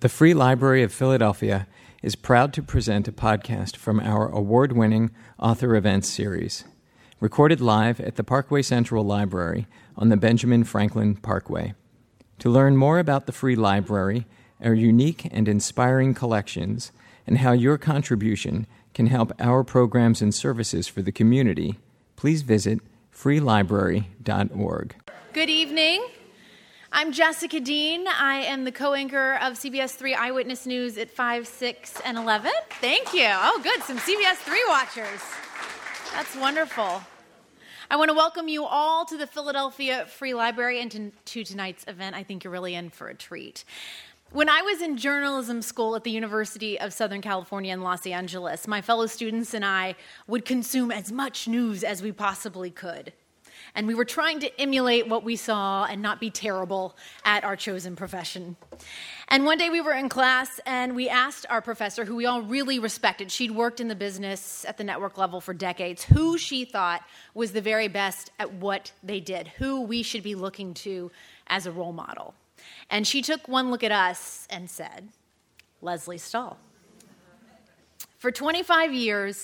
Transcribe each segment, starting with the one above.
The Free Library of Philadelphia is proud to present a podcast from our award-winning Author Events series, recorded live at the Parkway Central Library on the Benjamin Franklin Parkway. To learn more about the Free Library, our unique and inspiring collections, and how your contribution can help our programs and services for the community, please visit freelibrary.org. Good evening. I'm Jessica Dean. I am the co-anchor of CBS 3 Eyewitness News at 5, 6, and 11. Thank you. Oh, good. Some CBS 3 watchers. That's wonderful. I want to welcome you all to the Philadelphia Free Library and to tonight's event. I think you're really in for a treat. When I was in journalism school at the University of Southern California in Los Angeles, my fellow students and I would consume as much news as we possibly could. And we were trying to emulate what we saw and not be terrible at our chosen profession. And one day we were in class and we asked our professor, who we all really respected, she'd worked in the business at the network level for decades, who she thought was the very best at what they did, who we should be looking to as a role model. And she took one look at us and said, Lesley Stahl. For 25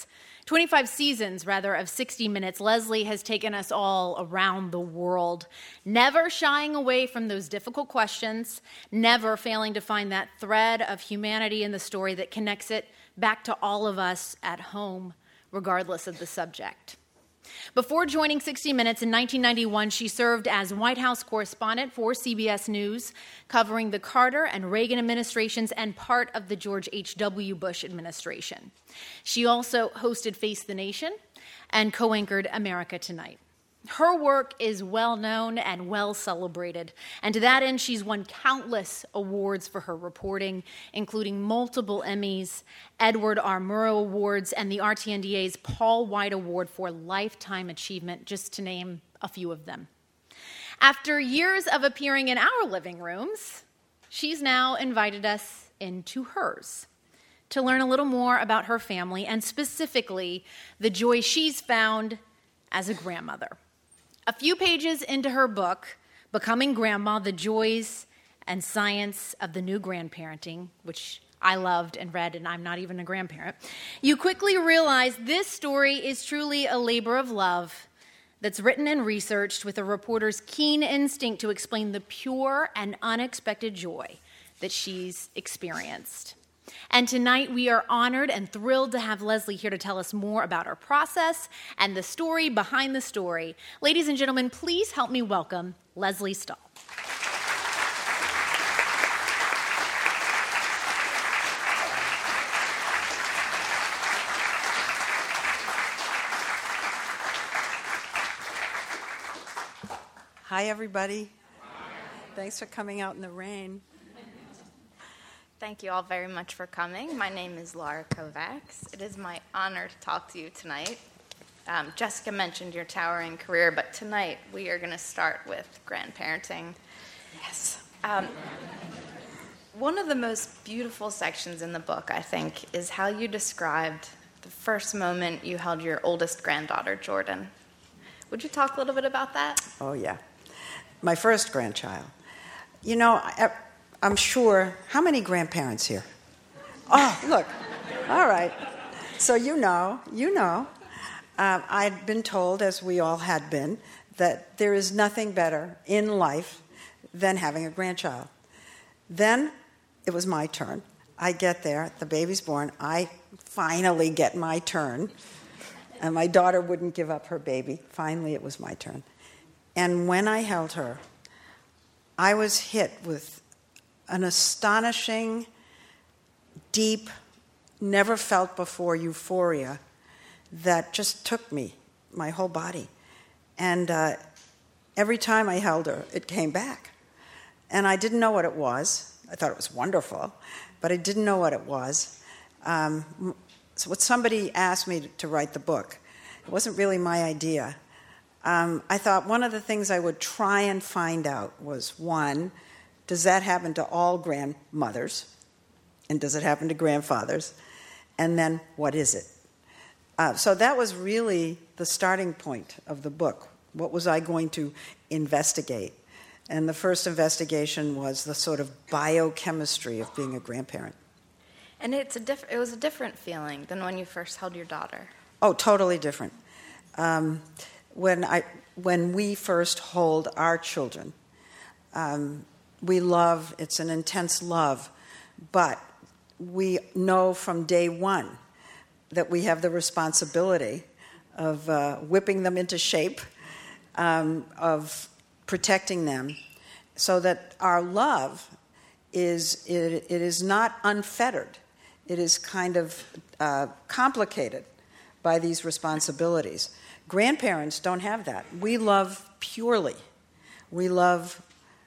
seasons of 60 Minutes, Lesley has taken us all around the world, never shying away from those difficult questions, never failing to find that thread of humanity in the story that connects it back to all of us at home, regardless of the subject. Before joining 60 Minutes in 1991, she served as White House correspondent for CBS News, covering the Carter and Reagan administrations and part of the George H.W. Bush administration. She also hosted Face the Nation and co-anchored America Tonight. Her work is well known and well celebrated, and to that end, she's won countless awards for her reporting, including multiple Emmys, Edward R. Murrow Awards, and the RTNDA's Paul White Award for Lifetime Achievement, just to name a few of them. After years of appearing in our living rooms, she's now invited us into hers to learn a little more about her family and specifically the joy she's found as a grandmother. A few pages into her book, Becoming Grandma, The Joys and Science of the New Grandparenting, which I loved and read, and I'm not even a grandparent, you quickly realize this story is truly a labor of love that's written and researched with a reporter's keen instinct to explain the pure and unexpected joy that she's experienced. And tonight we are honored and thrilled to have Lesley here to tell us more about her process and the story behind the story. Ladies and gentlemen, please help me welcome Lesley Stahl. Hi, everybody. Thanks for coming out in the rain. Thank you all very much for coming. My name is Laura Kovacs. It is my honor to talk to you tonight. Jessica mentioned your towering career, but tonight we are going to start with grandparenting. Yes. One of the most beautiful sections in the book, I think, is how you described the first moment you held your oldest granddaughter, Jordan. Would you talk a little bit about that? Oh, yeah. My first grandchild. You know, I'm sure, how many grandparents here? Oh, look. All right. So you know. I'd been told, as we all had been, that there is nothing better in life than having a grandchild. Then it was my turn. I get there, the baby's born, I finally get my turn. And my daughter wouldn't give up her baby. Finally, it was my turn. And when I held her, I was hit with an astonishing, deep, never-felt-before euphoria that just took me, my whole body. And every time I held her, it came back. And I didn't know what it was. I thought it was wonderful, but I didn't know what it was. So when somebody asked me to write the book, it wasn't really my idea. I thought one of the things I would try and find out was, one, does that happen to all grandmothers? And does it happen to grandfathers? And then, what is it? So that was really the starting point of the book. What was I going to investigate? And the first investigation was the sort of biochemistry of being a grandparent. And it was a different feeling than when you first held your daughter. Oh, totally different. When we first hold our children, we love, it's an intense love, but we know from day one that we have the responsibility of whipping them into shape, of protecting them, so that our love is not unfettered. It is kind of complicated by these responsibilities. Grandparents don't have that. We love purely. We love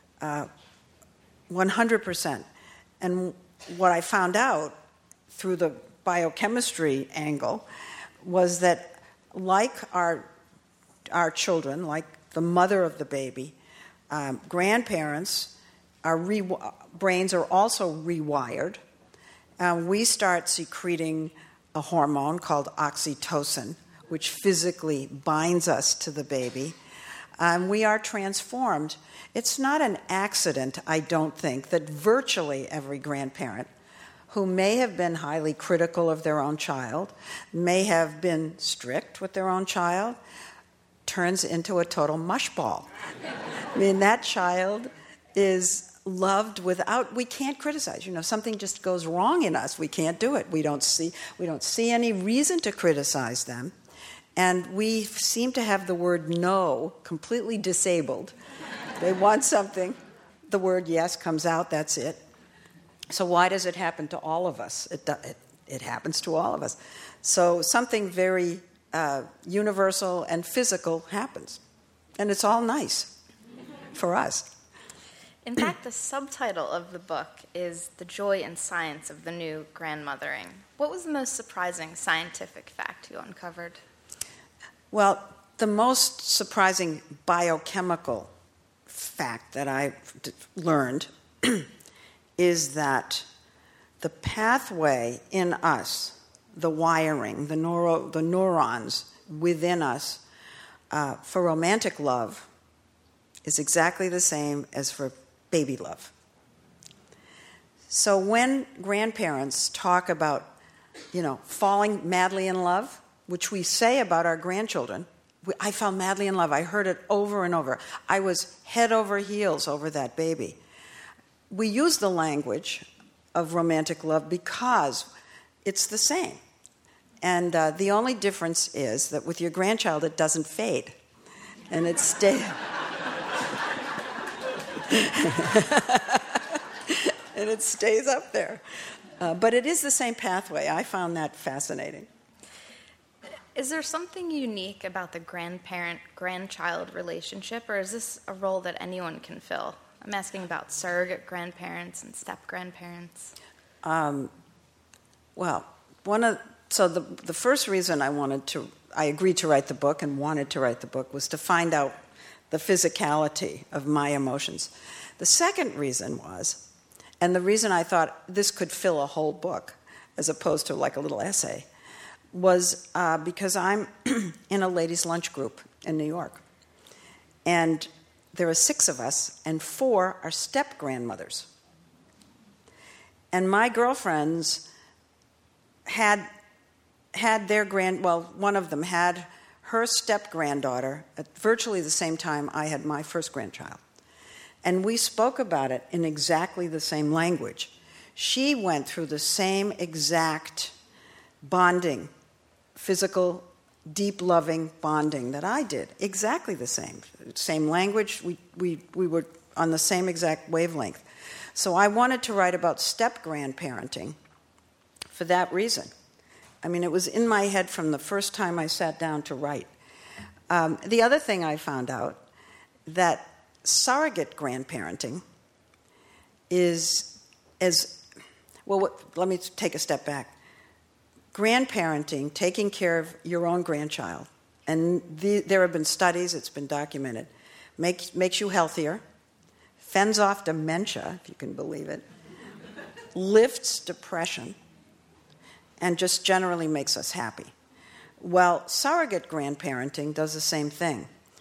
100%. And what I found out through the biochemistry angle was that like our children, like the mother of the baby, grandparents, our brains are also rewired. We start secreting a hormone called oxytocin, which physically binds us to the baby. We are transformed. It's not an accident, I don't think, that virtually every grandparent who may have been highly critical of their own child, may have been strict with their own child, turns into a total mushball. I mean, that child is loved without, we can't criticize. You know, something just goes wrong in us. We can't do it. We don't see any reason to criticize them. And we seem to have the word no completely disabled. They want something, the word yes comes out, that's it. So why does it happen to all of us? It happens to all of us. So something very universal and physical happens. And it's all nice for us. In fact, the subtitle of the book is The Joy and Science of the New Grandmothering. What was the most surprising scientific fact you uncovered? Well, the most surprising biochemical fact that I learned is that the pathway in us, the wiring, the neurons within us for romantic love is exactly the same as for baby love. So when grandparents talk about, falling madly in love, which we say about our grandchildren, I fell madly in love. I heard it over and over. I was head over heels over that baby. We use the language of romantic love because it's the same. And the only difference is that with your grandchild, it doesn't fade. And it stays. And it stays up there. But it is the same pathway. I found that fascinating. Is there something unique about the grandparent-grandchild relationship, or is this a role that anyone can fill? I'm asking about surrogate grandparents and step-grandparents. The first reason I agreed to write the book and wanted to write the book was to find out the physicality of my emotions. The second reason was, and the reason I thought this could fill a whole book as opposed to like a little essay, was because I'm in a ladies' lunch group in New York. And there are 6 of us, and 4 are step-grandmothers. And my girlfriends had their one of them had her step-granddaughter at virtually the same time I had my first grandchild. And we spoke about it in exactly the same language. She went through the same exact bonding, physical, deep loving bonding that I did. Exactly the same. Same language. We were on the same exact wavelength. So I wanted to write about step-grandparenting for that reason. I mean, it was in my head from the first time I sat down to write. The other thing I found out, that surrogate grandparenting is let me take a step back. Grandparenting, taking care of your own grandchild, and there have been studies, it's been documented, makes you healthier, fends off dementia, if you can believe it, lifts depression, and just generally makes us happy. Well, surrogate grandparenting does the same thing.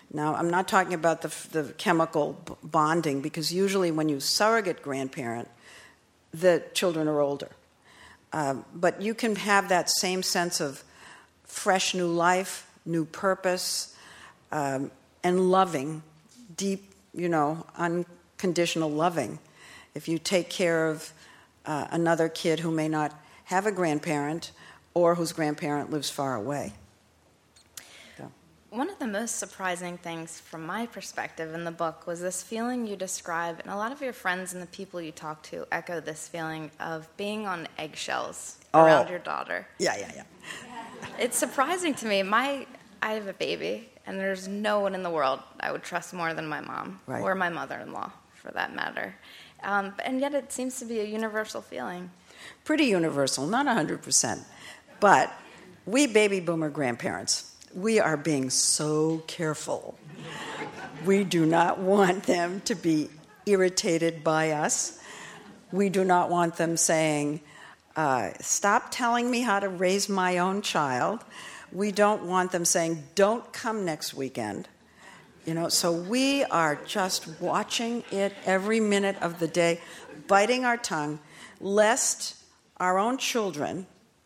Now, I'm not talking about the chemical bonding, because usually when you surrogate grandparent, the children are older. But you can have that same sense of fresh new life, new purpose, and loving, deep, unconditional loving. If you take care of another kid who may not have a grandparent or whose grandparent lives far away. One of the most surprising things from my perspective in the book was this feeling you describe, and a lot of your friends and the people you talk to echo this feeling of being on eggshells around your daughter. Yeah. It's surprising to me. I have a baby, and there's no one in the world I would trust more than my mom, right, or my mother-in-law, for that matter. And yet it seems to be a universal feeling. Pretty universal, not 100%. But we baby boomer grandparents, we are being so careful. We do not want them to be irritated by us. We do not want them saying, stop telling me how to raise my own child. We don't want them saying, don't come next weekend. So we are just watching it every minute of the day, biting our tongue, lest our own children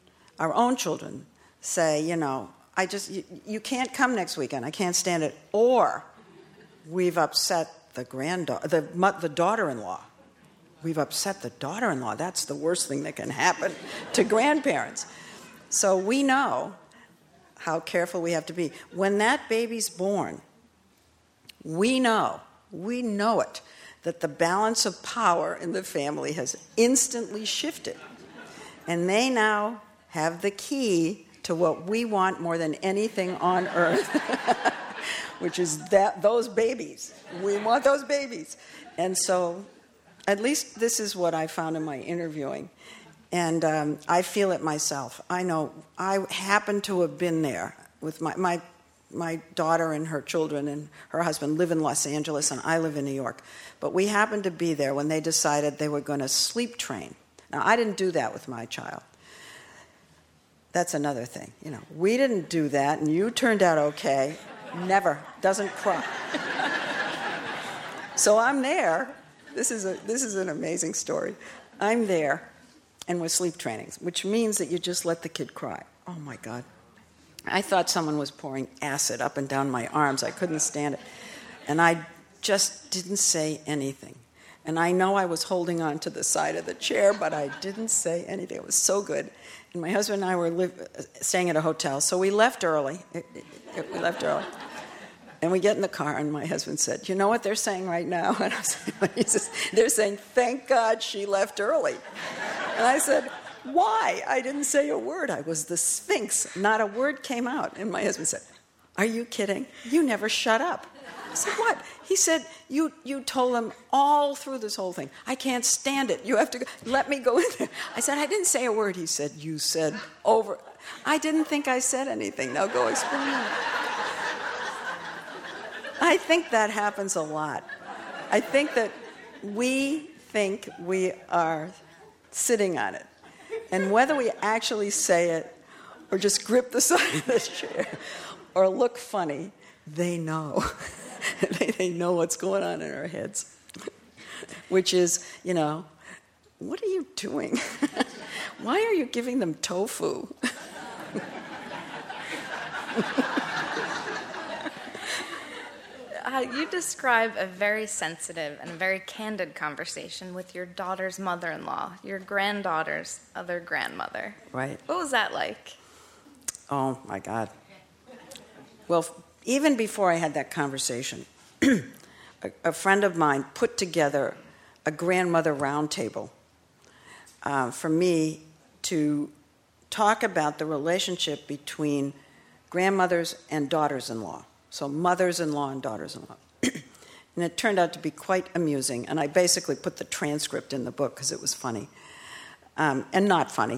say, you can't come next weekend. I can't stand it. Or we've upset the daughter-in-law. We've upset the daughter-in-law. That's the worst thing that can happen to grandparents. So we know how careful we have to be. When that baby's born, we know it, that the balance of power in the family has instantly shifted. And they now have the key to what we want more than anything on earth, which is those babies. We want those babies. And so at least this is what I found in my interviewing. And I feel it myself. I know I happen to have been there with my daughter and her children and her husband live in Los Angeles, and I live in New York. But we happened to be there when they decided they were going to sleep train. Now, I didn't do that with my child. That's another thing. We didn't do that, and you turned out okay. Never. Doesn't cry. So I'm there. This is an amazing story. I'm there, and we're sleep training, which means that you just let the kid cry. Oh, my God. I thought someone was pouring acid up and down my arms. I couldn't stand it. And I just didn't say anything. And I know I was holding on to the side of the chair, but I didn't say anything. It was so good. And my husband and I were staying at a hotel, so we left early. We left early. And we get in the car, and my husband said, you know what they're saying right now? And he says, they're saying, thank God she left early. And I said, why? I didn't say a word. I was the Sphinx. Not a word came out. And my husband said, are you kidding? You never shut up. I said, what? He said, you told them all through this whole thing, I can't stand it. You have to go. Let me go in there. I said, I didn't say a word. He said, you said over. I didn't think I said anything. Now go explain it. I think that happens a lot. I think that we think we are sitting on it. And whether we actually say it or just grip the side of the chair or look funny, they know. They know what's going on in our heads. Which is, what are you doing? Why are you giving them tofu? You describe a very sensitive and very candid conversation with your daughter's mother-in-law, your granddaughter's other grandmother. Right. What was that like? Oh, my God. Well, even before I had that conversation, a friend of mine put together a grandmother roundtable for me to talk about the relationship between grandmothers and daughters-in-law. So mothers-in-law and daughters-in-law. And it turned out to be quite amusing. And I basically put the transcript in the book because it was funny. And not funny,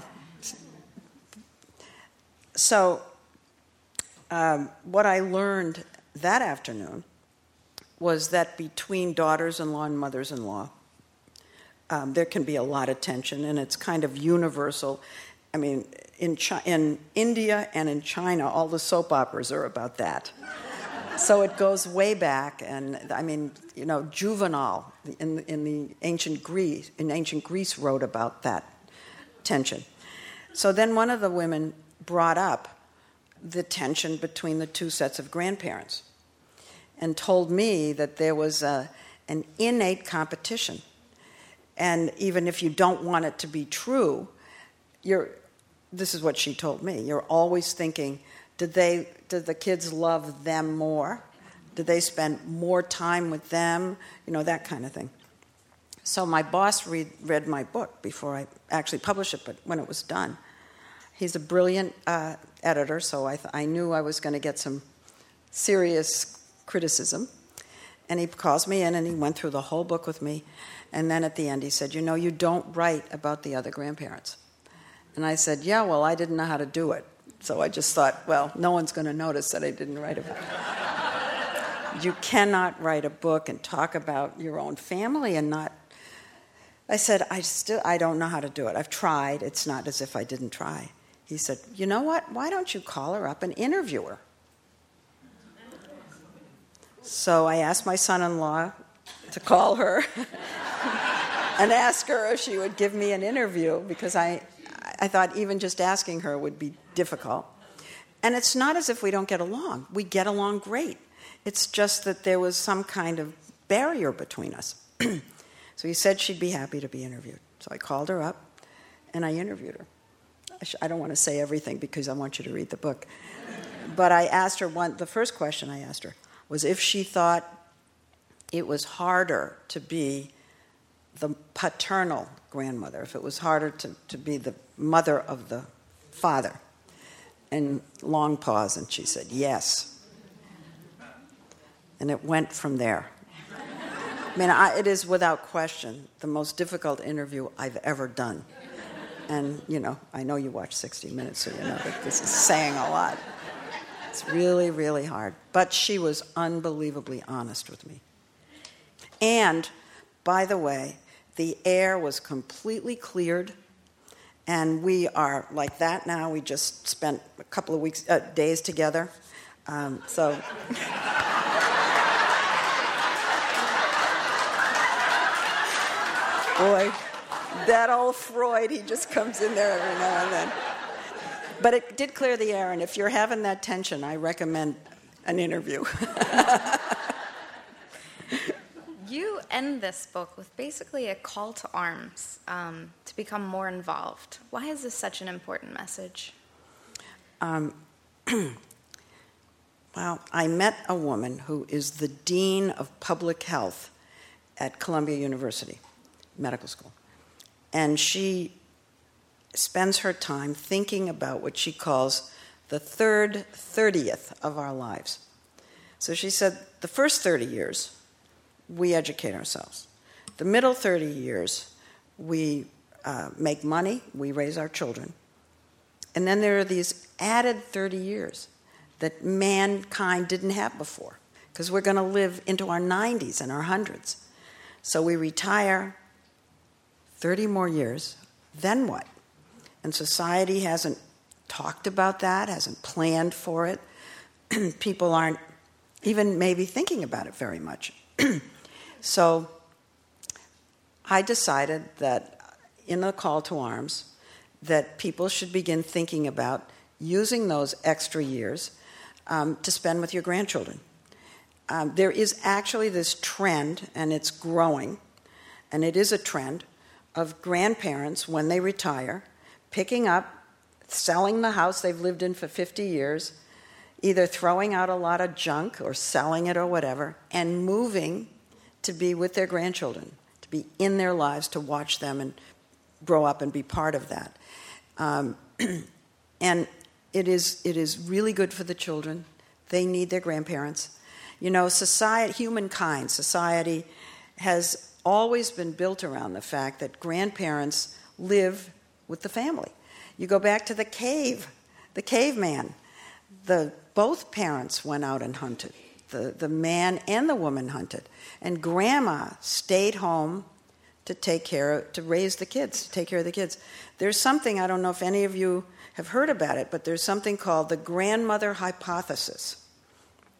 So what I learned that afternoon was that between daughters-in-law and mothers-in-law, there can be a lot of tension, and it's kind of universal. I mean, in India and in China, all the soap operas are about that. So it goes way back, and I mean, Juvenal in ancient Greece wrote about that tension. So then one of the women brought up the tension between the two sets of grandparents and told me that there was an innate competition. And even if you don't want it to be true, this is what she told me, you're always thinking, did the kids love them more? Did they spend more time with them? That kind of thing. So my boss read my book before I actually published it, but when it was done. He's a brilliant editor, so I knew I was going to get some serious criticism. And he calls me in and he went through the whole book with me. And then at the end he said, you don't write about the other grandparents. And I said, yeah, well, I didn't know how to do it. So I just thought, well, no one's going to notice that I didn't write about it. You cannot write a book and talk about your own family and not... I said, I don't know how to do it. I've tried. It's not as if I didn't try. He said, you know what? Why don't you call her up and interview her? So I asked my son-in-law to call her and ask her if she would give me an interview, because I thought even just asking her would be difficult. And it's not as if we don't get along. We get along great. It's just that there was some kind of barrier between us. So he said she'd be happy to be interviewed. So I called her up and I interviewed her. I don't want to say everything because I want you to read the book. But I asked her the first question I asked her was if she thought it was harder to be the paternal grandmother, if it was harder to be the mother of the father. And long pause, and she said, yes. And it went from there. I mean, it is without question the most difficult interview I've ever done. And, I know you watch 60 Minutes, so you know that this is saying a lot. It's really, really hard. But she was unbelievably honest with me. And, by the way, the air was completely cleared, and we are like that now. We just spent a couple of days together. So... Boy, that old Freud, he just comes in there every now and then. But it did clear the air, and if you're having that tension, I recommend an interview. You end this book with basically a call to arms to become more involved. Why is this such an important message? Well, I met a woman who is the dean of public health at Columbia University Medical School. And she spends her time thinking about what she calls the third 30th of our lives. So she said the first 30 years, we educate ourselves. The middle 30 years, we make money, we raise our children. And then there are these added 30 years that mankind didn't have before, because we're going to live into our 90s and our 100s. So we retire 30 more years, then what? And society hasn't talked about that, hasn't planned for it. People aren't even maybe thinking about it very much. So I decided that in a call to arms, that people should begin thinking about using those extra years to spend with your grandchildren. There is actually this trend, and it's growing, and it is a trend, of grandparents, when they retire, picking up, selling the house they've lived in for 50 years, either throwing out a lot of junk or selling it or whatever, and moving to be with their grandchildren, to be in their lives, to watch them and grow up and be part of that. And it is really good for the children. They need their grandparents. Society has always been built around the fact that grandparents live with the family. You go back to the caveman. Both parents went out and hunted. The man and the woman hunted. And grandma stayed home to raise the kids, to take care of the kids. There's something, I don't know if any of you have heard about it, but there's something called the grandmother hypothesis.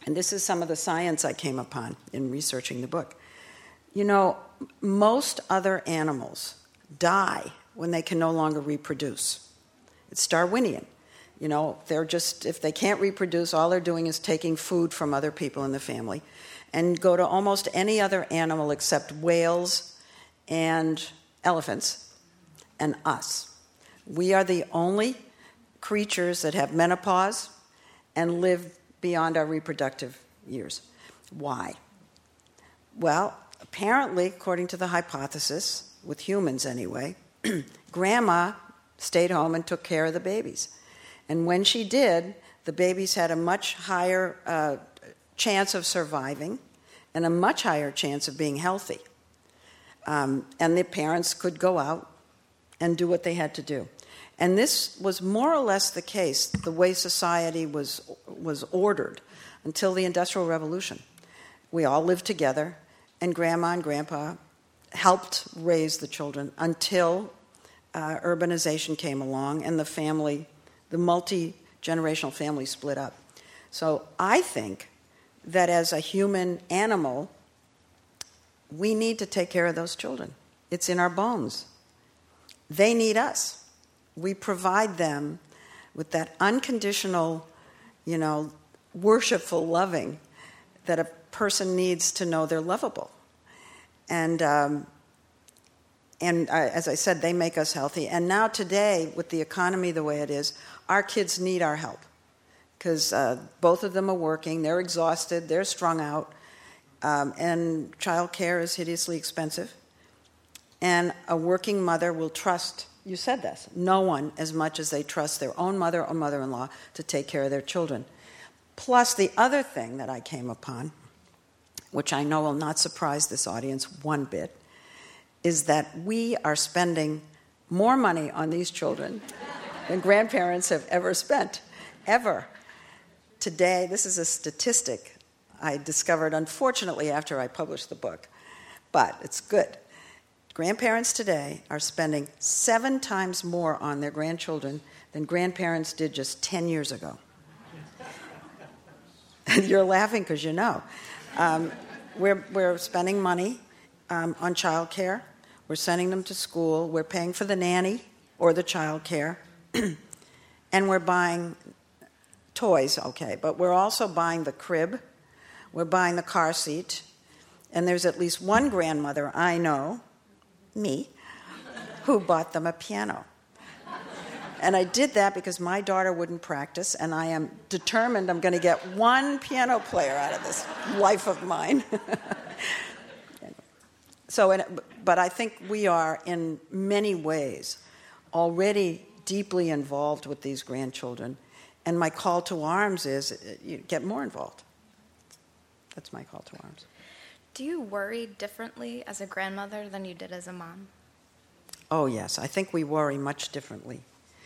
And this is some of the science I came upon in researching the book. You know, most other animals die when they can no longer reproduce. It's Darwinian. You know, if they can't reproduce, all they're doing is taking food from other people in the family. And go to almost any other animal except whales and elephants and us. We are the only creatures that have menopause and live beyond our reproductive years. Why? Well, apparently, according to the hypothesis, with humans anyway, Grandma stayed home and took care of the babies. And when she did, the babies had a much higher chance of surviving and a much higher chance of being healthy. And the parents could go out and do what they had to do. And this was more or less the case, the way society was ordered until the Industrial Revolution. We all lived together, and Grandma and Grandpa helped raise the children until urbanization came along and the multi-generational family split up. So I think that as a human animal, we need to take care of those children. It's in our bones. They need us. We provide them with that unconditional, worshipful loving that a person needs to know they're lovable. And as I said, they make us healthy. And now today, with the economy the way it is, our kids need our help because both of them are working. They're exhausted. They're strung out. And child care is hideously expensive. And a working mother will trust, you said this, no one as much as they trust their own mother or mother-in-law to take care of their children. Plus, the other thing that I came upon, which I know will not surprise this audience one bit, is that we are spending more money on these children than grandparents have ever spent, ever. Today, this is a statistic I discovered, unfortunately, after I published the book, but it's good. Grandparents today are spending 7 times more on their grandchildren than grandparents did just 10 years ago. And you're laughing because you know. We're spending money on child care. We're sending them to school. We're paying for the nanny or the child care. And we're buying toys, okay, but we're also buying the crib. We're buying the car seat. And there's at least one grandmother I know, me, who bought them a piano. And I did that because my daughter wouldn't practice, and I am determined I'm going to get one piano player out of this life of mine. But I think we are, in many ways, already deeply involved with these grandchildren. And my call to arms is you get more involved. That's my call to arms. Do you worry differently as a grandmother than you did as a mom? Oh, yes. I think we worry much differently.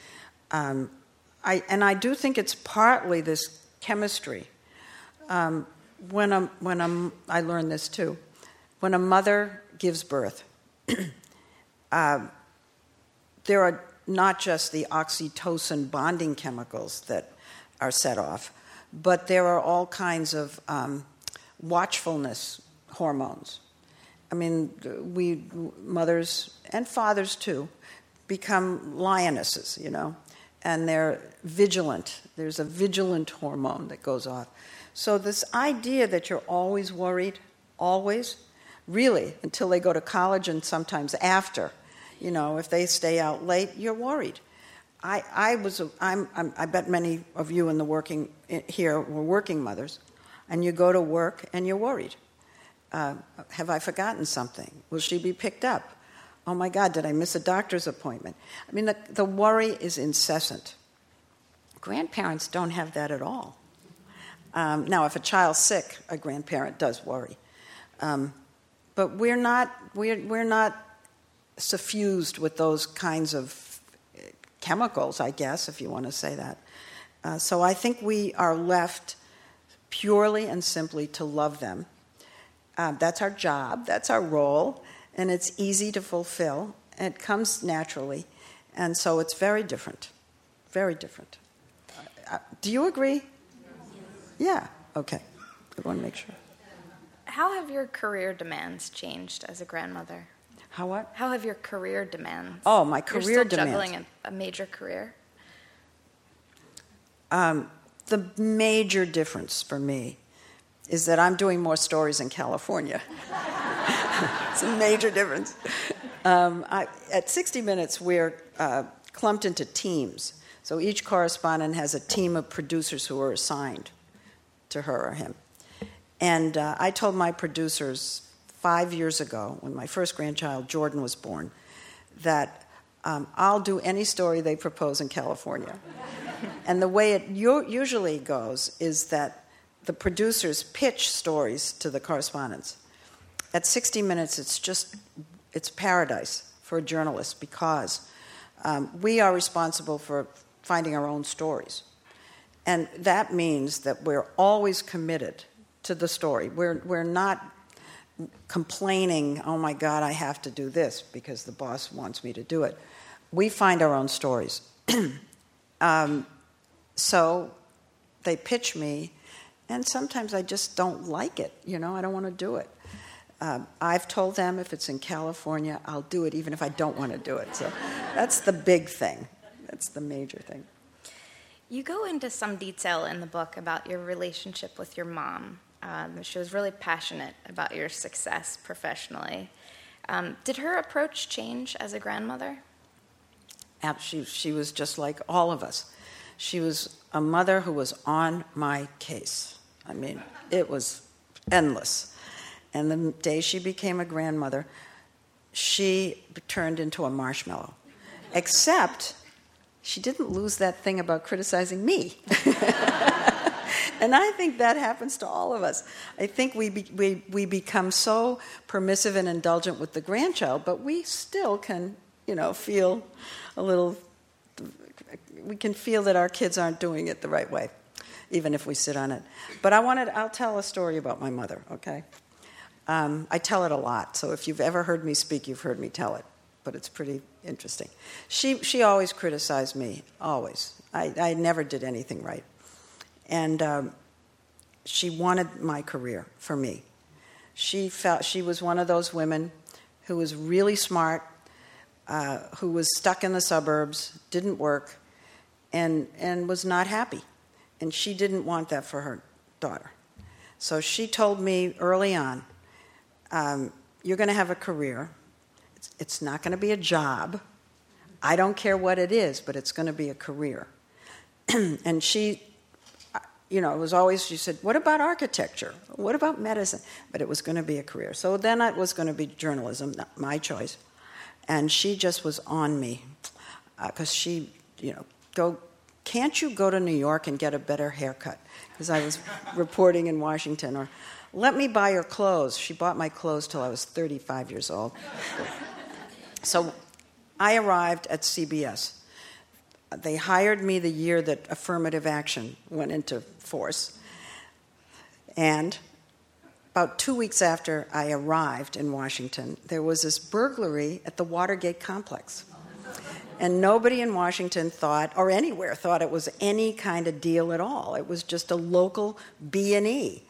I do think it's partly this chemistry. I learned this too. When a mother gives birth, there are not just the oxytocin bonding chemicals that are set off, but there are all kinds of watchfulness hormones. I mean, we mothers and fathers too become lionesses, and they're vigilant. There's a vigilant hormone that goes off. So this idea that you're always worried, always, really, until they go to college and sometimes after, if they stay out late, you're worried. I bet many of you in the working here were working mothers, and you go to work and you're worried. Have I forgotten something? Will she be picked up? Oh my God, did I miss a doctor's appointment? I mean, the worry is incessant. Grandparents don't have that at all. Now, if a child's sick, a grandparent does worry. But we're not suffused with those kinds of chemicals, I guess, if you want to say that. So I think we are left purely and simply to love them. That's our job, that's our role, and it's easy to fulfill. It comes naturally, and so it's very different, very different. Do you agree? Yeah, okay. I want to make sure. How have your career demands changed as a grandmother? How what? How have your career demands? Oh, my career You're still demands. juggling a major career? The major difference for me is that I'm doing more stories in California. It's a major difference. At 60 Minutes, we're clumped into teams. So each correspondent has a team of producers who are assigned to her or him. And I told my producers 5 years ago, when my first grandchild, Jordan, was born, that I'll do any story they propose in California. And the way it usually goes is that the producers pitch stories to the correspondents. At 60 Minutes, it's paradise for a journalist because we are responsible for finding our own stories. And that means that we're always committed to the story. We're not complaining, oh my God, I have to do this because the boss wants me to do it. We find our own stories. So they pitch me, and sometimes I just don't like it. I don't want to do it. I've told them if it's in California, I'll do it even if I don't want to do it. So that's the big thing. That's the major thing. You go into some detail in the book about your relationship with your mom. She was really passionate about your success professionally. Did her approach change as a grandmother? She was just like all of us. She was a mother who was on my case. I mean, it was endless. And the day she became a grandmother, she turned into a marshmallow. Except she didn't lose that thing about criticizing me. And I think that happens to all of us. I think we become so permissive and indulgent with the grandchild, but we still can, feel a little. We can feel that our kids aren't doing it the right way, even if we sit on it. But I'll tell a story about my mother. Okay, I tell it a lot. So if you've ever heard me speak, you've heard me tell it. But it's pretty interesting. She always criticized me. Always. I never did anything right. And she wanted my career for me. She felt she was one of those women who was really smart, who was stuck in the suburbs, didn't work, and was not happy. And she didn't want that for her daughter. So she told me early on, you're going to have a career. It's not going to be a job. I don't care what it is, but it's going to be a career. And she... it was always, she said, what about architecture? What about medicine? But it was going to be a career. So then it was going to be journalism, not my choice. And she just was on me. Because she, can't you go to New York and get a better haircut? Because I was reporting in Washington. Or, let me buy your clothes. She bought my clothes till I was 35 years old. So I arrived at CBS. They hired me the year that affirmative action went into force. And about 2 weeks after I arrived in Washington, there was this burglary at the Watergate complex. And nobody in Washington thought, or anywhere, thought it was any kind of deal at all. It was just a local B&E.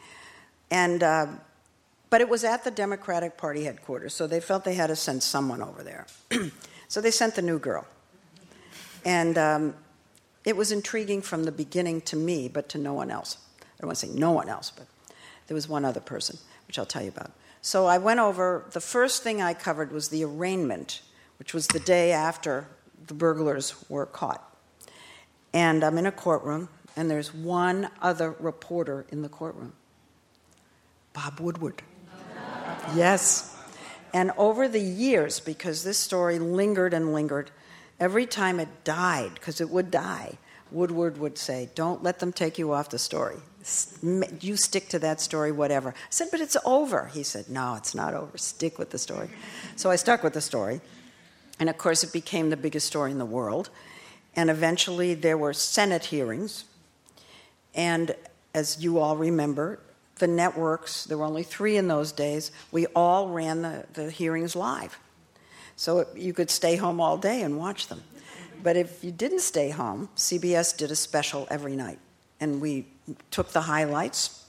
But it was at the Democratic Party headquarters, so they felt they had to send someone over there. So they sent the new girl. And it was intriguing from the beginning to me, but to no one else. I don't want to say no one else, but there was one other person, which I'll tell you about. So I went over, the first thing I covered was the arraignment, which was the day after the burglars were caught. And I'm in a courtroom, and there's one other reporter in the courtroom. Bob Woodward. Yes. And over the years, because this story lingered and lingered, every time it died, because it would die, Woodward would say, don't let them take you off the story. You stick to that story, whatever. I said, but it's over. He said, no, it's not over. Stick with the story. So I stuck with the story. And, of course, it became the biggest story in the world. And eventually there were Senate hearings. And as you all remember, the networks, there were only 3 in those days, we all ran the hearings live. So you could stay home all day and watch them. But if you didn't stay home, CBS did a special every night. And we took the highlights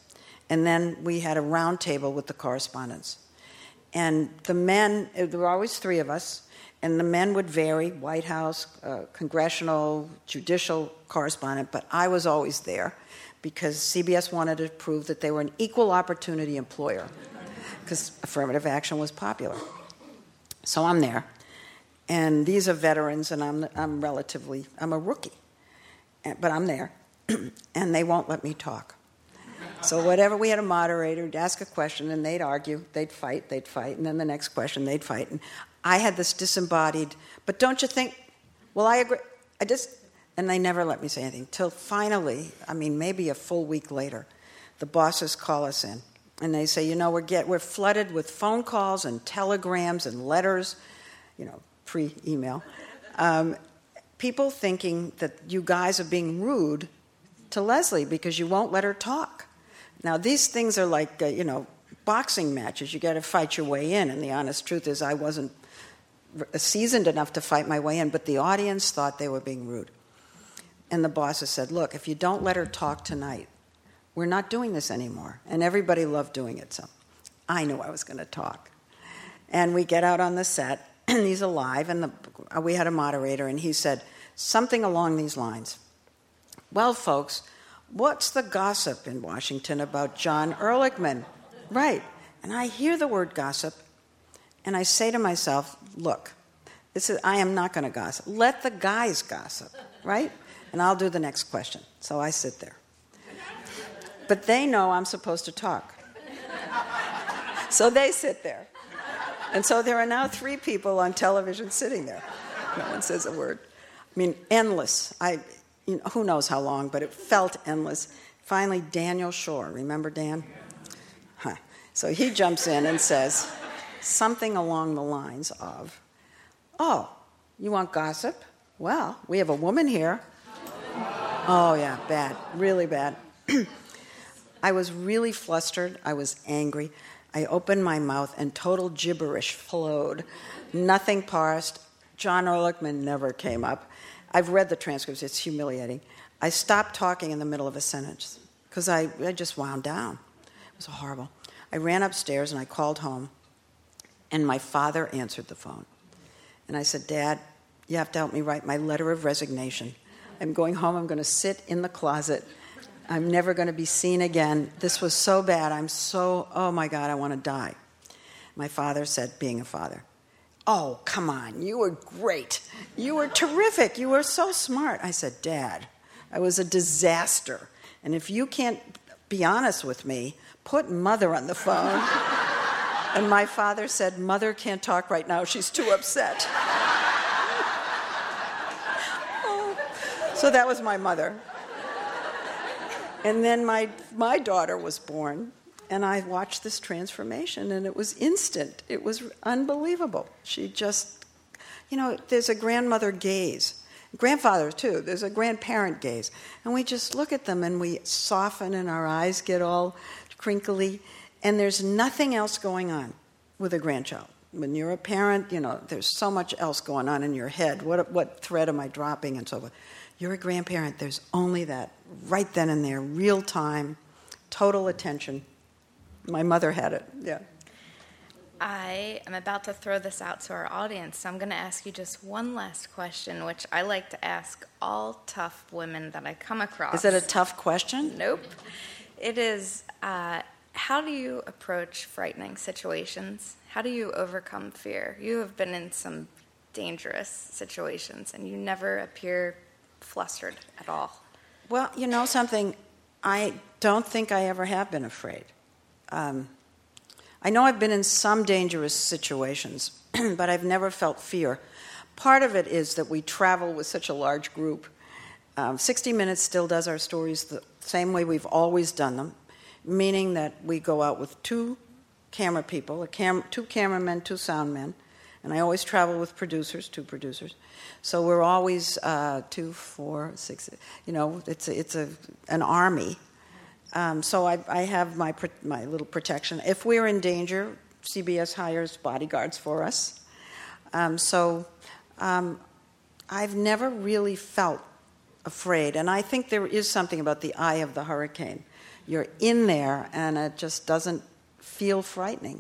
And then we had a round table with the correspondents. And the men, there were always three of us, and the men would vary, White House, congressional, judicial correspondent, but I was always there because CBS wanted to prove that they were an equal opportunity employer because affirmative action was popular. So I'm there, and these are veterans, and I'm a rookie, but I'm there, and they won't let me talk. So whatever, we had a moderator who'd ask a question, and they'd argue, they'd fight, and then the next question, they'd fight. And I had this disembodied, but don't you think, well, I agree, and they never let me say anything. Till finally, maybe a full week later, the bosses call us in, and they say, we're flooded with phone calls and telegrams and letters, pre-email, people thinking that you guys are being rude to Leslie because you won't let her talk. Now, these things are like, boxing matches. You got to fight your way in, and the honest truth is I wasn't seasoned enough to fight my way in, but the audience thought they were being rude. And the bosses said, look, if you don't let her talk tonight, we're not doing this anymore. And everybody loved doing it, so I knew I was going to talk. And we get out on the set, and he's alive, and we had a moderator, and he said something along these lines. Well, folks, what's the gossip in Washington about John Ehrlichman? Right. And I hear the word gossip, and I say to myself, look, I am not going to gossip. Let the guys gossip, right? And I'll do the next question. So I sit there. But they know I'm supposed to talk. So they sit there. And so there are now 3 people on television sitting there. No one says a word. Endless. Who knows how long, but it felt endless. Finally, Daniel Shore. Remember Dan? Huh. So he jumps in and says something along the lines of, oh, you want gossip? Well, we have a woman here. Oh, yeah, bad. Really bad. I was really flustered. I was angry. I opened my mouth, and total gibberish flowed. Nothing parsed. John Ehrlichman never came up. I've read the transcripts. It's humiliating. I stopped talking in the middle of a sentence because I just wound down. It was horrible. I ran upstairs, and I called home, and my father answered the phone. And I said, Dad, you have to help me write my letter of resignation. I'm going home. I'm going to sit in the closet. I'm never going to be seen again. This was so bad. Oh, my God, I want to die. My father said, being a father, oh, come on, you were great. You were terrific. You were so smart. I said, Dad, I was a disaster. And if you can't be honest with me, put Mother on the phone. And my father said, Mother can't talk right now. She's too upset. So that was my mother. And then my daughter was born, and I watched this transformation, and it was instant. It was unbelievable. She just, there's a grandmother gaze. Grandfather, too. There's a grandparent gaze. And we just look at them, and we soften, and our eyes get all crinkly, and there's nothing else going on with a grandchild. When you're a parent, there's so much else going on in your head. What thread am I dropping, and so forth. You're a grandparent. There's only that right then and there, real time, total attention. My mother had it, yeah. I am about to throw this out to our audience, so I'm going to ask you just one last question, which I like to ask all tough women that I come across. Is it a tough question? Nope. It is, how do you approach frightening situations? How do you overcome fear? You have been in some dangerous situations, and you never appear flustered at all. Well, you know something? I don't think I ever have been afraid. I know I've been in some dangerous situations, but I've never felt fear. Part of it is that we travel with such a large group. 60 Minutes still does our stories the same way we've always done them, meaning that we go out with 2 camera people, 2 cameramen, 2 sound men, and I always travel with 2 producers. So we're always 2, 4, 6. It's an army. So I have my little protection. If we're in danger, CBS hires bodyguards for us. I've never really felt afraid, and I think there is something about the eye of the hurricane. you're in there, and it just doesn't feel frightening.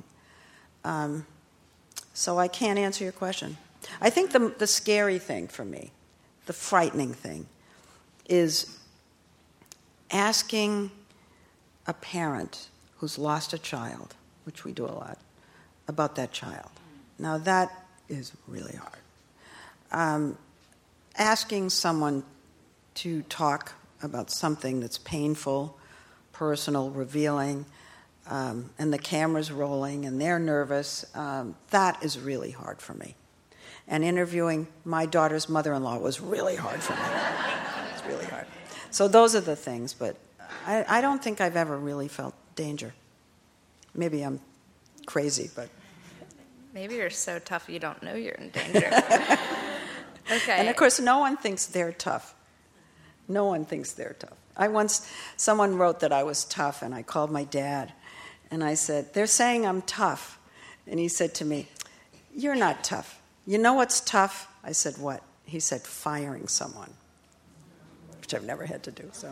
So I can't answer your question. I think the scary thing for me, the frightening thing, is asking a parent who's lost a child, which we do a lot, about that child. Now that is really hard. Asking someone to talk about something that's painful, personal, revealing, and the camera's rolling and they're nervous, that is really hard for me. And interviewing my daughter's mother-in-law was really hard for me. It's really hard. So those are the things, but I don't think I've ever really felt danger. Maybe I'm crazy, but... Maybe you're so tough you don't know you're in danger. Okay. And of course, no one thinks they're tough. No one thinks they're tough. Someone wrote that I was tough, and I called my dad, and I said, they're saying I'm tough. And he said to me, you're not tough. You know what's tough? I said, what? He said, firing someone, which I've never had to do, so...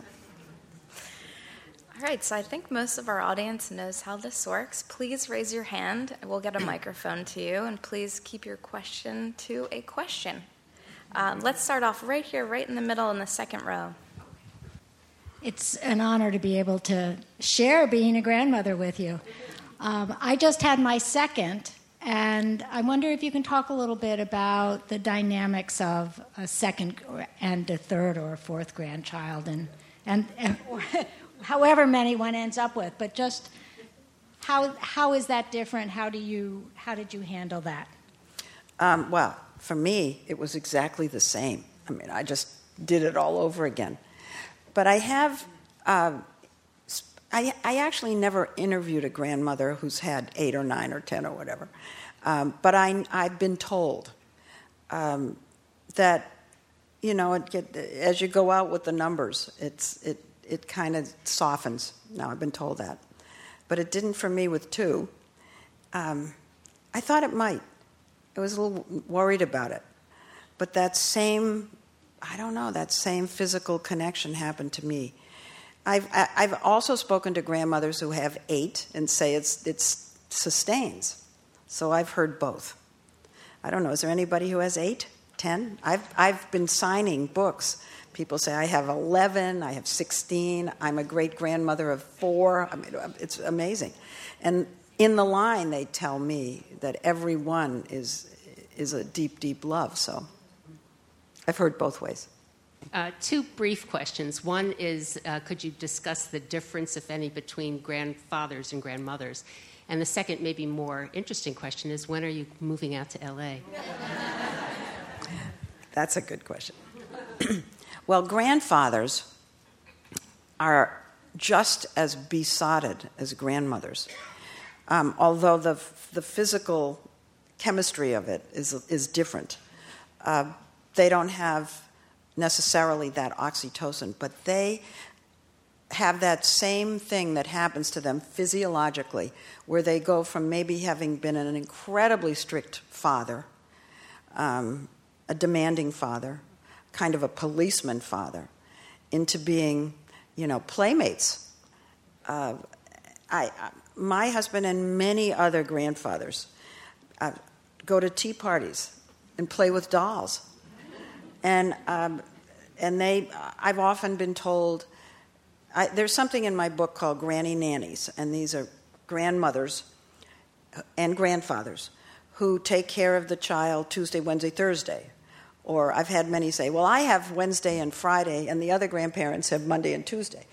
All right, so I think most of our audience knows how this works. Please raise your hand. We'll get a microphone to you, and please keep your question to a question. Let's start off right here, right in the middle in the second row. It's an honor to be able to share being a grandmother with you. I just had my second, and I wonder if you can talk a little bit about the dynamics of a second and a third or a fourth grandchild, and however many one ends up with, but just how is that different? How did you handle that? Well, for me, it was exactly the same. I mean, I just did it all over again. But I have, I actually never interviewed a grandmother who's had 8 or 9 or 10 or whatever. But I've been told that, you know, as you go out with the numbers, it kind of softens. Now, I've been told that. But it didn't for me with 2. I thought it might. I was a little worried about it. But that same physical connection happened to me. I've also spoken to grandmothers who have 8 and say it sustains. So I've heard both. I don't know, is there anybody who has 8, 10? I've been signing books. People say, I have 11, I have 16, I'm a great-grandmother of 4. I mean, it's amazing. And in the line, they tell me that every one is a deep, deep love. So I've heard both ways. 2 brief questions. One is, could you discuss the difference, if any, between grandfathers and grandmothers? And the second, maybe more interesting question is, when are you moving out to L.A.? That's a good question. Well, grandfathers are just as besotted as grandmothers, although the physical chemistry of it is different. They don't have necessarily that oxytocin, but they have that same thing that happens to them physiologically, where they go from maybe having been an incredibly strict father, a demanding father, kind of a policeman father, into being, playmates. My husband and many other grandfathers go to tea parties and play with dolls. And I've often been told, there's something in my book called Granny Nannies, and these are grandmothers and grandfathers who take care of the child Tuesday, Wednesday, Thursday. Or I've had many say, well, I have Wednesday and Friday, and the other grandparents have Monday and Tuesday.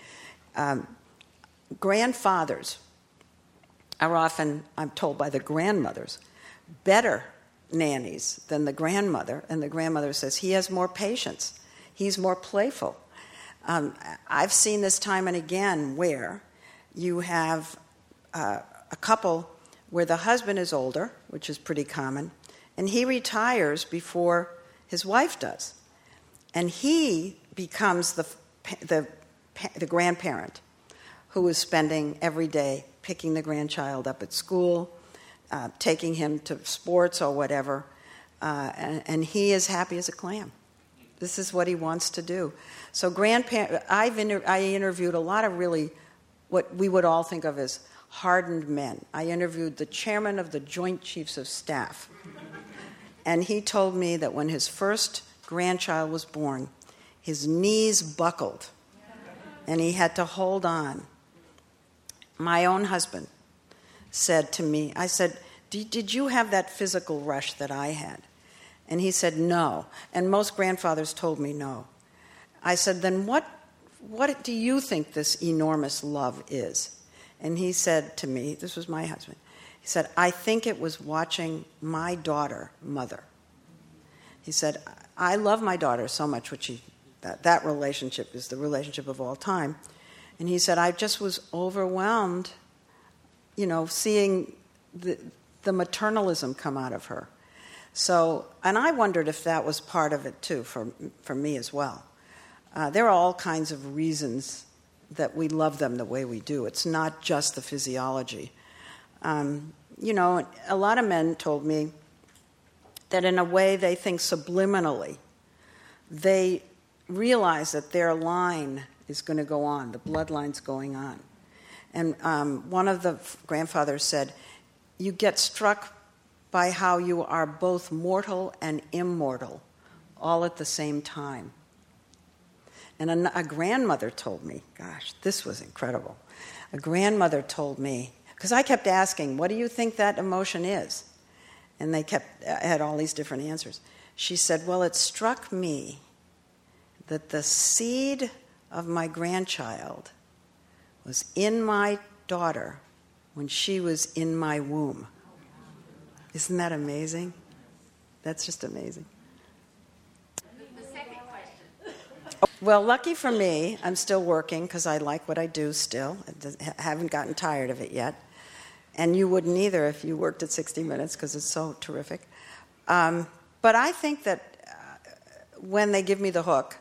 Grandfathers are often, I'm told by the grandmothers, better nannies than the grandmother, and the grandmother says he has more patience, he's more playful. I've seen this time and again where you have a couple where the husband is older, which is pretty common, and he retires before his wife does, and he becomes the grandparent who is spending every day picking the grandchild up at school, taking him to sports or whatever, and he is happy as a clam. This is what he wants to do. So I interviewed a lot of really what we would all think of as hardened men. I interviewed the chairman of the Joint Chiefs of Staff. And he told me that when his first grandchild was born, his knees buckled and he had to hold on. My own husband said to me, I said, did you have that physical rush that I had? And he said, no. And most grandfathers told me no. I said, then what do you think this enormous love is? And he said to me, this was my husband, he said, I think it was watching my daughter mother. He said, I love my daughter so much, that relationship is the relationship of all time. And he said, I just was overwhelmed, seeing the maternalism come out of her. So, and I wondered if that was part of it too, for me as well. There are all kinds of reasons that we love them the way we do. It's not just the physiology. A lot of men told me that in a way they think subliminally. They realize that their line is going to go on, the bloodline's going on. And one of the grandfathers said, you get struck by how you are both mortal and immortal all at the same time. And a grandmother told me, gosh, this was incredible. A grandmother told me, because I kept asking, what do you think that emotion is? And they had all these different answers. She said, well, it struck me that the seed of my grandchild was in my daughter when she was in my womb. Isn't that amazing? That's just amazing. The second question. Well, lucky for me, I'm still working because I like what I do still. I haven't gotten tired of it yet. And you wouldn't either if you worked at 60 Minutes because it's so terrific. But I think that when they give me the hook,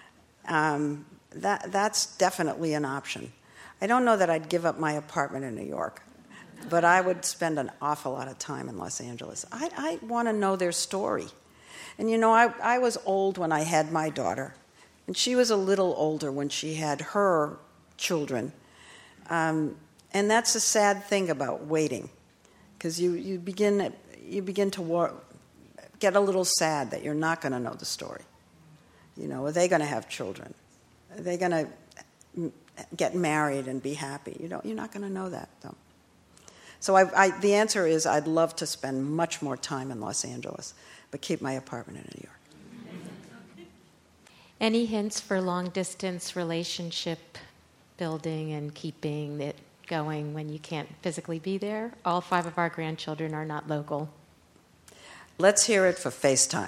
that's definitely an option. I don't know that I'd give up my apartment in New York, but I would spend an awful lot of time in Los Angeles. I want to know their story. And I was old when I had my daughter, and she was a little older when she had her children. And that's a sad thing about waiting, because you begin to get a little sad that you're not going to know the story. Are they going to have children? Are they going to get married and be happy? You're not going to know that, though. So the answer is I'd love to spend much more time in Los Angeles, but keep my apartment in New York. Any hints for long-distance relationship building and keeping it going when you can't physically be there? All 5 of our grandchildren are not local. Let's hear it for FaceTime.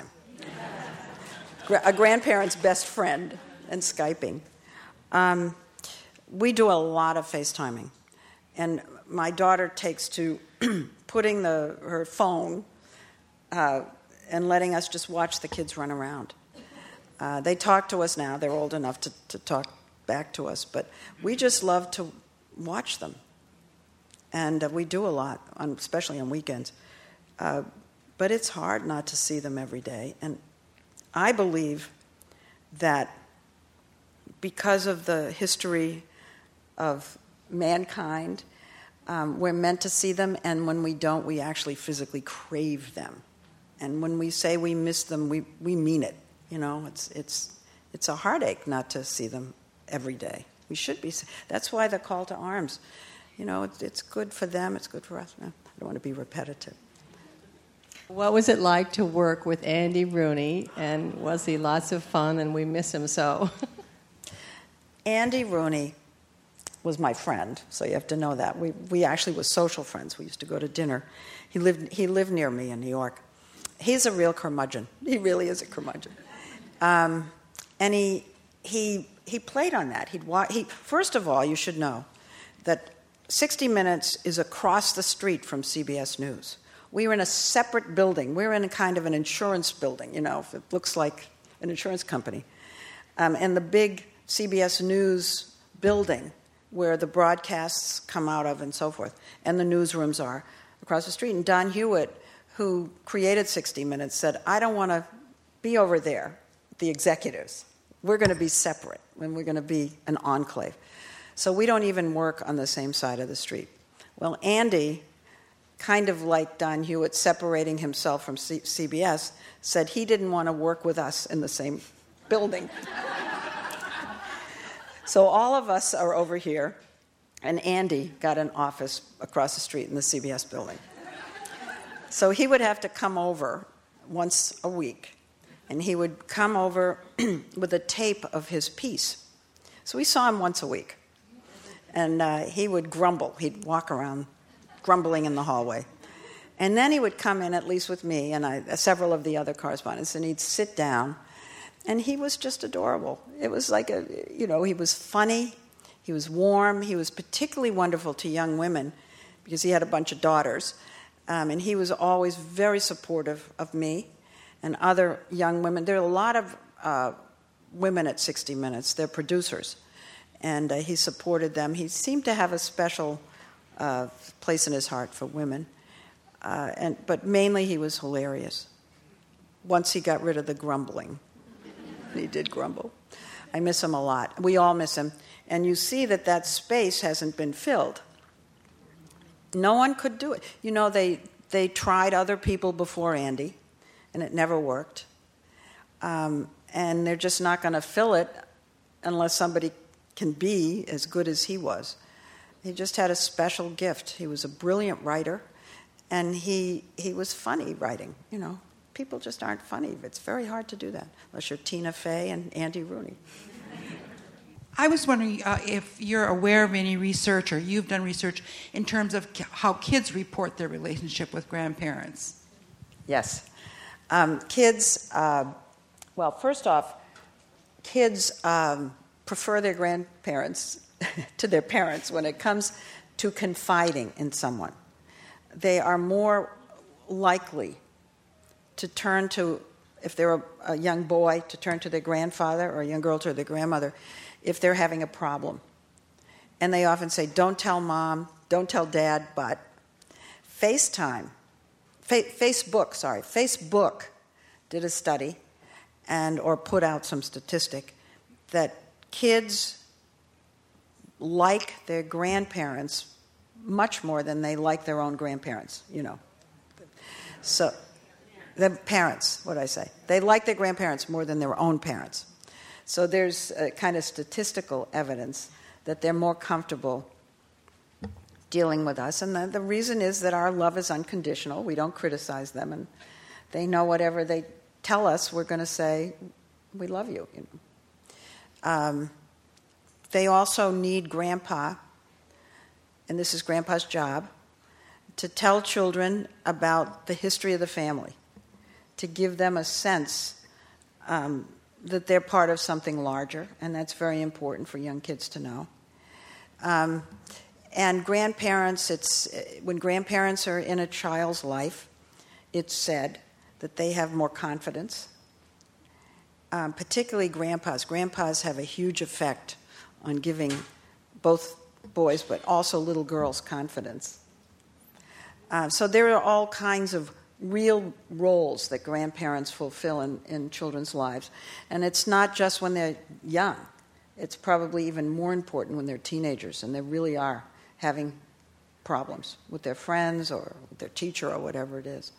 A grandparent's best friend and Skyping. We do a lot of FaceTiming. And my daughter takes to putting her phone and letting us just watch the kids run around. They talk to us now. They're old enough to talk back to us. But we just love to watch them. And we do a lot, especially on weekends. But it's hard not to see them every day. And I believe that because of the history of mankind, we're meant to see them, and when we don't, we actually physically crave them. And when we say we miss them, we mean it. It's a heartache not to see them every day. We should be. That's why the call to arms. It's good for them. It's good for us. No, I don't want to be repetitive. What was it like to work with Andy Rooney, and was he lots of fun, and we miss him so? Andy Rooney was my friend, so you have to know that. We actually were social friends. We used to go to dinner. He lived near me in New York. He's a real curmudgeon. He really is a curmudgeon. And he played on that. First of all, you should know that 60 Minutes is across the street from CBS News. We were in a separate building. We were in a kind of an insurance building, if it looks like an insurance company. And the big CBS News building where the broadcasts come out of and so forth, and the newsrooms are across the street. And Don Hewitt, who created 60 Minutes, said, I don't want to be over there, the executives. We're going to be separate, and we're going to be an enclave. So we don't even work on the same side of the street. Well, Andy, kind of like Don Hewitt separating himself from CBS, said he didn't want to work with us in the same building. So all of us are over here, and Andy got an office across the street in the CBS building. So he would have to come over once a week, and he would come over with a tape of his piece. So we saw him once a week, and he would grumble. He'd walk around grumbling in the hallway. And then he would come in, at least with me and several of the other correspondents, and he'd sit down, and he was just adorable. It was like he was funny, he was warm, he was particularly wonderful to young women because he had a bunch of daughters, and he was always very supportive of me and other young women. There are a lot of women at 60 Minutes. They're producers, and he supported them. He seemed to have a special place in his heart for women, but mainly he was hilarious. Once he got rid of the grumbling. He did grumble. I miss him a lot. We all miss him. And you see that space hasn't been filled. No one could do it. You know, they tried other people before Andy, and it never worked. And they're just not going to fill it unless somebody can be as good as he was. He just had a special gift. He was a brilliant writer, and he was funny writing, you know. People just aren't funny. It's very hard to do that, unless you're Tina Fey and Andy Rooney. I was wondering if you're aware of any research, or you've done research, in terms of how kids report their relationship with grandparents. Yes. Kids, well, first off, kids prefer their grandparents to their parents when it comes to confiding in someone. They are more likely to turn to, if they're a young boy, to turn to their grandfather, or a young girl to their grandmother if they're having a problem. And they often say, don't tell mom, don't tell dad, but Facebook did a study or put out some statistic that kids like their grandparents much more than they like their own grandparents, you know. So the parents, what I say. They like their grandparents more than their own parents. So there's a kind of statistical evidence that they're more comfortable dealing with us. And the reason is that our love is unconditional. We don't criticize them. And they know whatever they tell us, we're going to say, we love you. They also need grandpa, and this is grandpa's job, to tell children about the history of the family, to give them a sense that they're part of something larger, and that's very important for young kids to know. And grandparents, when grandparents are in a child's life, it's said that they have more confidence, particularly grandpas. Grandpas have a huge effect on giving both boys but also little girls confidence. So there are all kinds of real roles that grandparents fulfill in children's lives. And it's not just when they're young. It's probably even more important when they're teenagers and they really are having problems with their friends or with their teacher or whatever it is.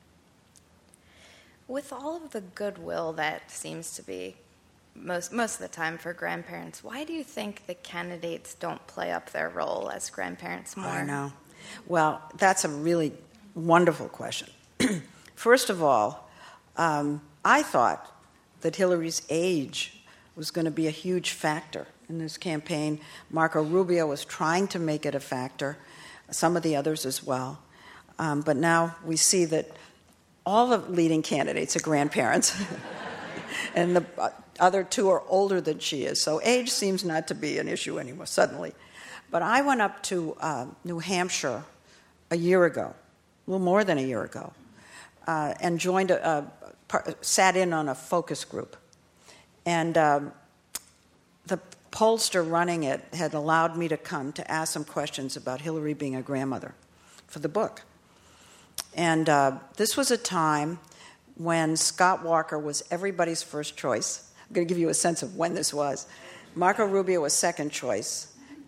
With all of the goodwill that seems to be most of the time for grandparents, why do you think the candidates don't play up their role as grandparents more? I know. Well, that's a really wonderful question. First of all, I thought that Hillary's age was going to be a huge factor in this campaign. Marco Rubio was trying to make it a factor, some of the others as well. But now we see that all the leading candidates are grandparents, and the other two are older than she is. So age seems not to be an issue anymore, suddenly. But I went up to New Hampshire a year ago, a little more than a year ago, and sat in on a focus group. And the pollster running it had allowed me to come to ask some questions about Hillary being a grandmother for the book. And this was a time when Scott Walker was everybody's first choice. I'm going to give you a sense of when this was. Marco Rubio was second choice.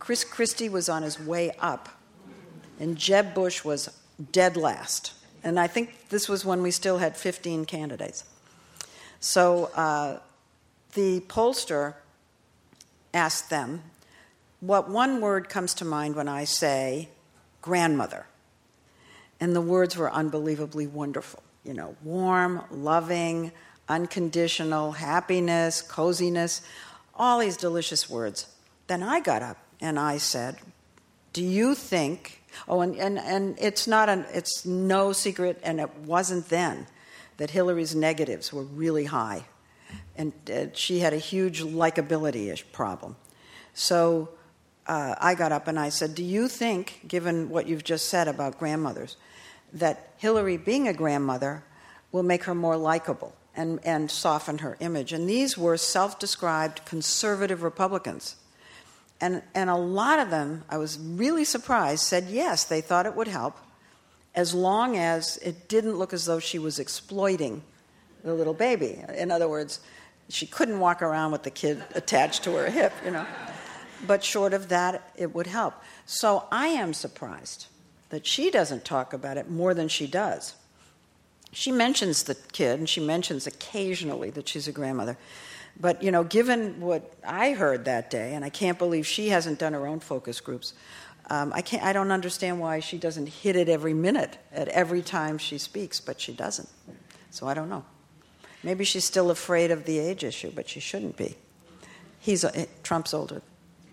Chris Christie was on his way up, and Jeb Bush was dead last. And I think this was when we still had 15 candidates. So the pollster asked them, what one word comes to mind when I say grandmother? And the words were unbelievably wonderful. You know, warm, loving, unconditional, happiness, coziness, all these delicious words. Then I got up and I said, do you think, and it's no secret, and it wasn't then, that Hillary's negatives were really high. And she had a huge likability problem. So I got up and I said, do you think, given what you've just said about grandmothers, that Hillary being a grandmother will make her more likable and soften her image? And these were self-described conservative Republicans. And a lot of them, I was really surprised, said yes, they thought it would help, as long as it didn't look as though she was exploiting the little baby. In other words, she couldn't walk around with the kid attached to her hip, you know. But short of that, it would help. So I am surprised that she doesn't talk about it more than she does. She mentions the kid, and she mentions occasionally that she's a grandmother. But, you know, given what I heard that day, and I can't believe she hasn't done her own focus groups, I don't understand why she doesn't hit it every minute at every time she speaks, but she doesn't. So I don't know. Maybe she's still afraid of the age issue, but she shouldn't be. Trump's older.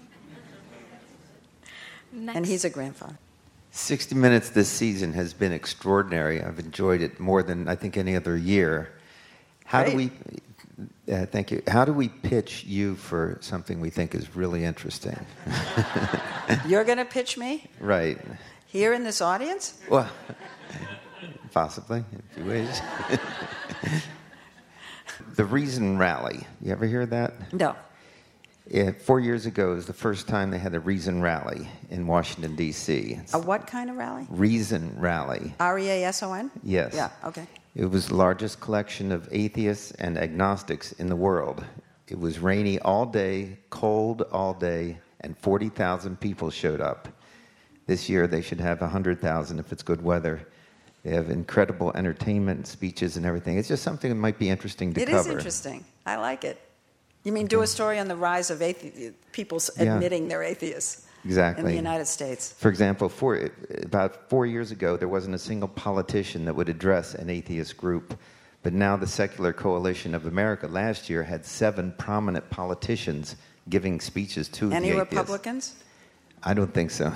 And he's a grandfather. 60 Minutes this season has been extraordinary. I've enjoyed it more than I think any other year. Thank you. How do we pitch you for something we think is really interesting? You're going to pitch me? Right. Here in this audience? Well, possibly, if you wish. The Reason Rally. You ever hear that? No. 4 years ago was the first time they had a Reason Rally in Washington, D.C. A what kind of rally? Reason Rally. R-E-A-S-O-N? Yes. Yeah, okay. It was the largest collection of atheists and agnostics in the world. It was rainy all day, cold all day, and 40,000 people showed up. This year they should have 100,000 if it's good weather. They have incredible entertainment, speeches, and everything. It's just something that might be interesting to cover. It is interesting. I like it. You mean do a story on the rise of people admitting they're atheists? Exactly. In the United States. For example, about 4 years ago, there wasn't a single politician that would address an atheist group. But now the Secular Coalition of America last year had 7 prominent politicians giving speeches to the atheists. Any Republicans? I don't think so.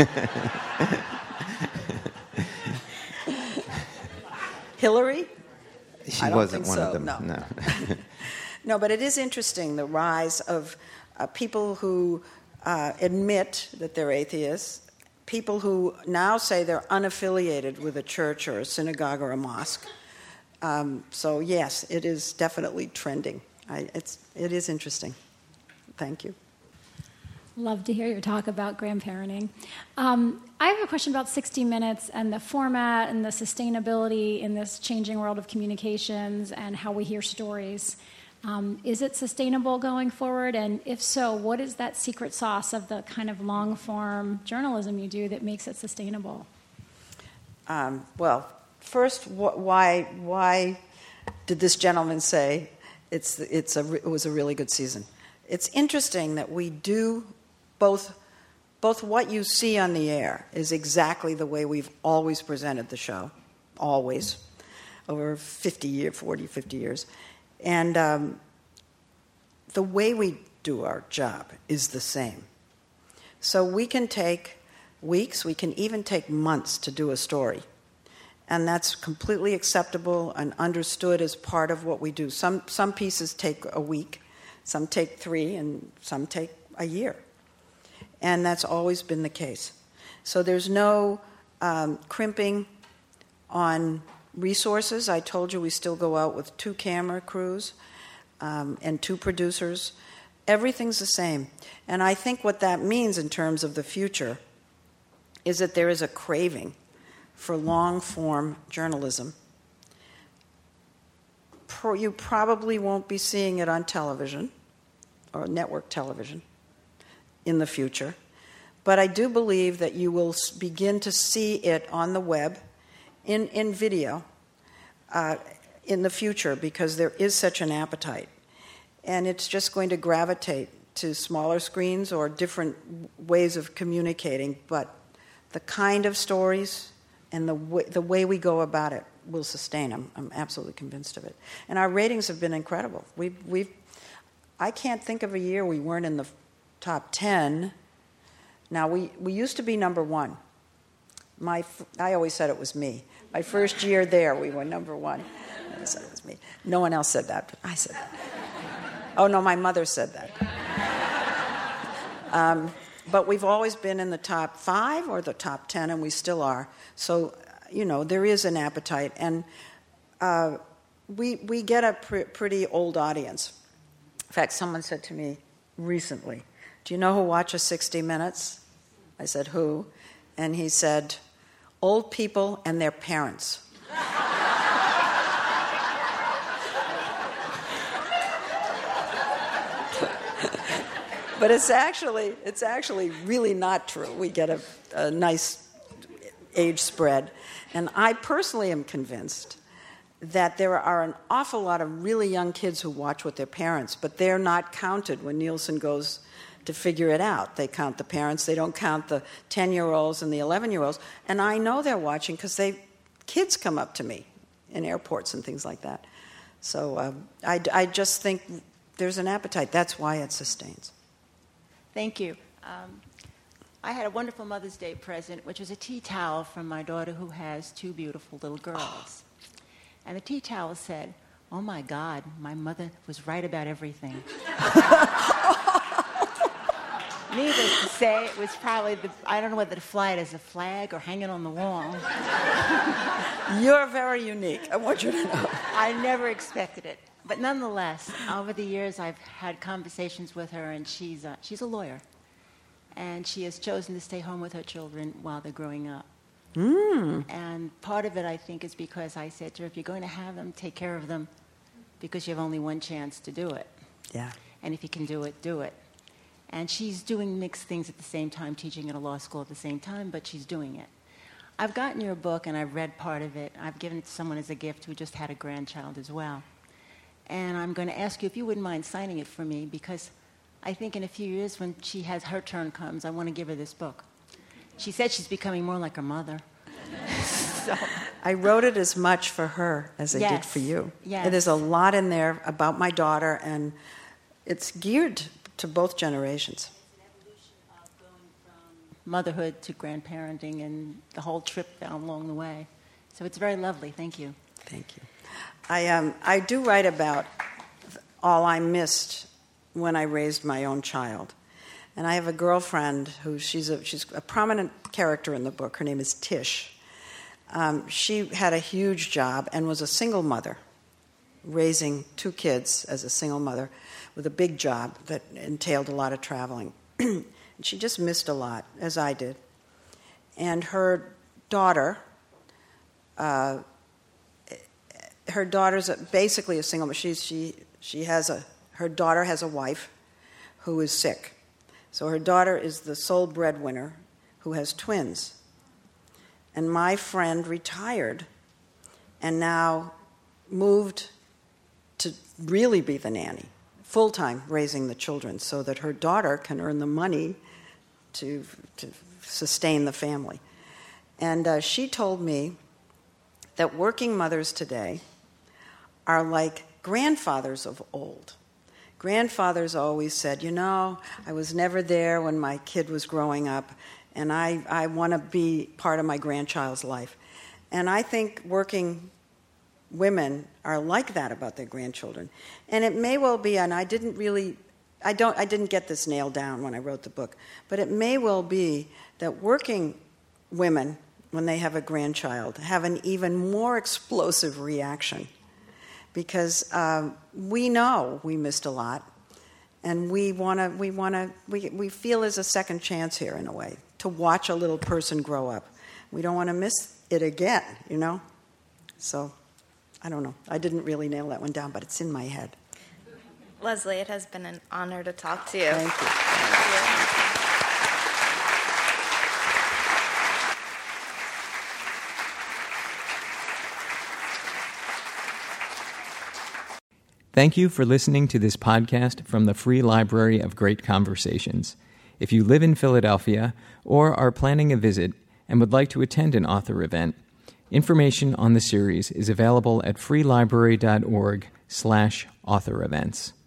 Hillary? She wasn't one of them. No. No, but it is interesting, the rise of people who admit that they're atheists, people who now say they're unaffiliated with a church or a synagogue or a mosque. So yes, it is definitely trending. It is interesting. Thank you. Love to hear your talk about grandparenting. I have a question about 60 Minutes and the format and the sustainability in this changing world of communications and how we hear stories. Is it sustainable going forward? And if so, what is that secret sauce of the kind of long-form journalism you do that makes it sustainable? Well, first, why did this gentleman say it was a really good season? It's interesting that we do both what you see on the air is exactly the way we've always presented the show, always, over 50 years. And the way we do our job is the same. So we can take weeks, we can even take months to do a story. And that's completely acceptable and understood as part of what we do. Some pieces take a week, some take 3, and some take a year. And that's always been the case. So there's no crimping on resources. I told you we still go out with 2 camera crews and 2 producers. Everything's the same. And I think what that means in terms of the future is that there is a craving for long-form journalism. You probably won't be seeing it on television or network television in the future, But I do believe that you will begin to see it on the web, in video, in the future, because there is such an appetite. And it's just going to gravitate to smaller screens or different ways of communicating, but the kind of stories and the way we go about it will sustain. I'm absolutely convinced of it. And our ratings have been incredible. I can't think of a year we weren't in the top 10. Now, we used to be number 1. I always said it was me. My first year there, we were number 1. I said it was me. No one else said that, but I said that. Oh, no, my mother said that. But we've always been in the top 5 or the top 10, and we still are. So, there is an appetite. And we get a pretty old audience. In fact, someone said to me recently, "Do you know who watches 60 Minutes?" I said, "Who?" And he said, "Old people and their parents." But it's actually really not true. We get a nice age spread. And I personally am convinced that there are an awful lot of really young kids who watch with their parents, but they're not counted when Nielsen goes to figure it out. They count the parents. They don't count the 10-year-olds and the 11-year-olds. And I know they're watching because kids come up to me in airports and things like that. So I just think there's an appetite. That's why it sustains. Thank you. I had a wonderful Mother's Day present, which was a tea towel from my daughter who has 2 beautiful little girls. And the tea towel said, "Oh my God, my mother was right about everything." Needless to say, it was probably I don't know whether to fly it as a flag or hang it on the wall. You're very unique. I want you to know. I never expected it. But nonetheless, over the years, I've had conversations with her, and she's a lawyer. And she has chosen to stay home with her children while they're growing up. And part of it, I think, is because I said to her, if you're going to have them, take care of them, because you have only one chance to do it. Yeah. And if you can do it, do it. And she's doing mixed things at the same time, teaching at a law school at the same time, but she's doing it. I've gotten your book, and I've read part of it. I've given it to someone as a gift who just had a grandchild as well. And I'm going to ask you if you wouldn't mind signing it for me, because I think in a few years when her turn comes, I want to give her this book. She said she's becoming more like her mother. So. I wrote it as much for her as I did for you. Yes. There's a lot in there about my daughter, and it's geared to both generations. It's an evolution of going from motherhood to grandparenting and the whole trip down along the way. So it's very lovely. Thank you. Thank you. I do write about all I missed when I raised my own child. And I have a girlfriend who she's a prominent character in the book. Her name is Tish. She had a huge job and was a single mother, raising 2 kids as a single mother with a big job that entailed a lot of traveling. And she just missed a lot, as I did. And her daughter... her daughter's basically a single mother. Her daughter has a wife who is sick. So her daughter is the sole breadwinner who has twins. And my friend retired and now moved to really be the nanny, full-time raising the children, so that her daughter can earn the money to sustain the family. And she told me that working mothers today are like grandfathers of old. Grandfathers always said, I was never there when my kid was growing up, and I want to be part of my grandchild's life. And I think working women are like that about their grandchildren. And it may well be, and I didn't get this nailed down when I wrote the book, but it may well be that working women, when they have a grandchild, have an even more explosive reaction, because we know we missed a lot, and we feel there's a second chance here, in a way, to watch a little person grow up. We don't want to miss it again, So, I don't know. I didn't really nail that one down, but it's in my head. Leslie, it has been an honor to talk to you. Thank you. Thank you. Thank you for listening to this podcast from the Free Library of Great Conversations. If you live in Philadelphia or are planning a visit and would like to attend an author event, information on the series is available at freelibrary.org/author events.